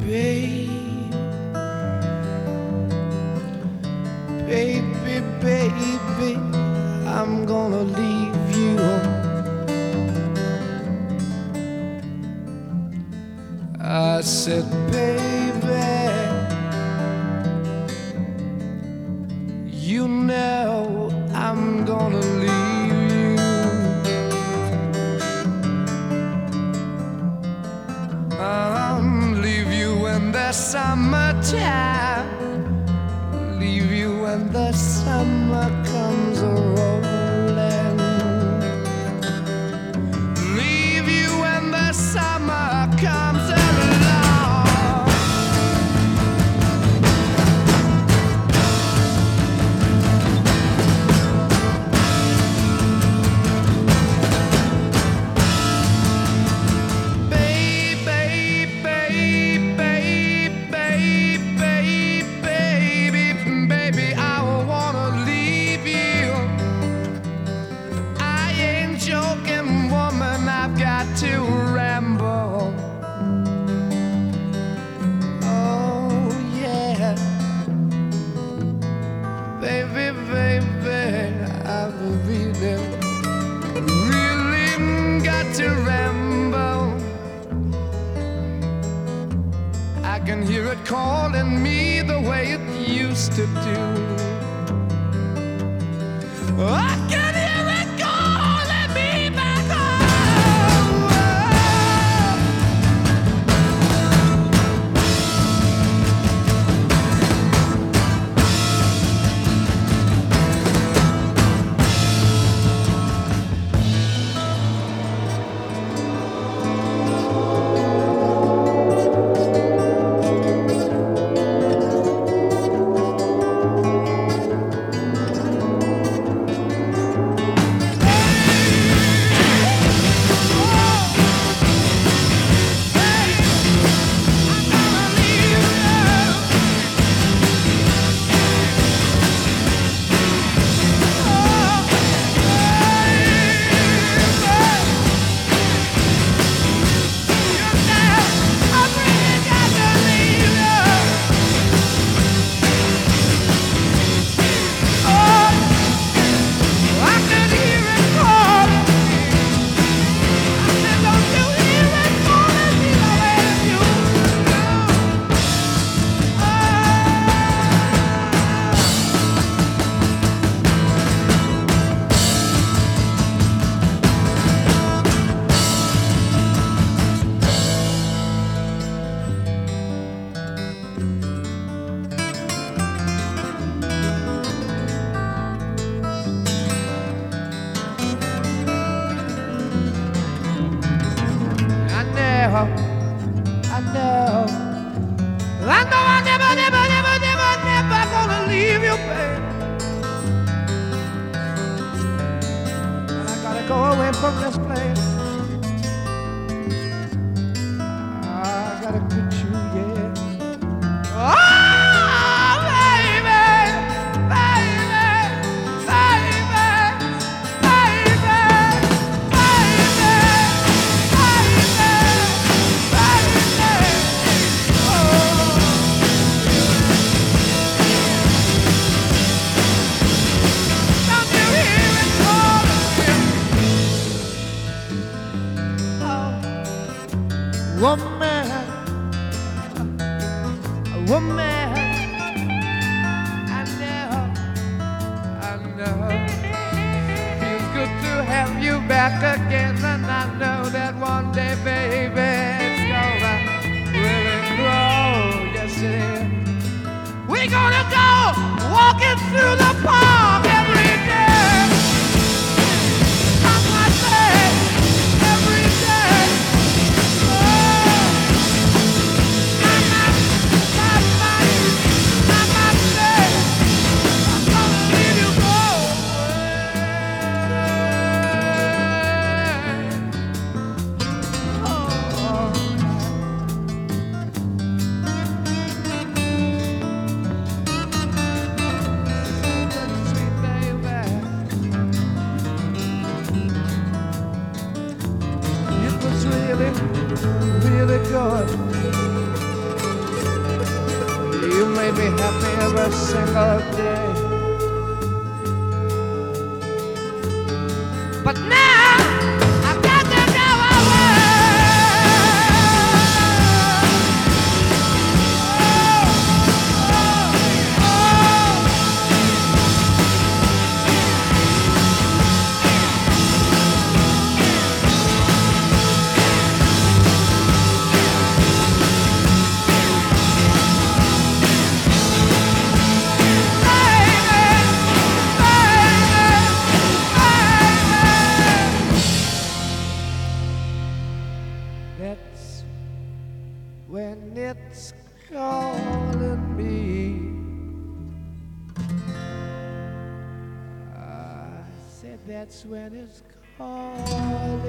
babe, baby, baby, I'm gonna leave you. I said, baby, you know I'm gonna leave you. I'll leave you in the summertime, leave you when the summer comes rolling, leave you when the summer comes along. To ramble, oh yeah, baby, baby, I really got to ramble. I can hear it calling me the way it used to do. I can hear it calling me back home. I never gonna leave you, babe. And I gotta go away from this place. I gotta get you, yeah. Oh, baby, baby, baby, baby, woman, woman, I know, feels good to have you back again, and I know that one day, baby, it's gonna really grow, yes it is. We're gonna go walking through the park every day, I might say, every day. be happy every single day. But now I've got to go away. That's when it's calling me. I said that's when it's calling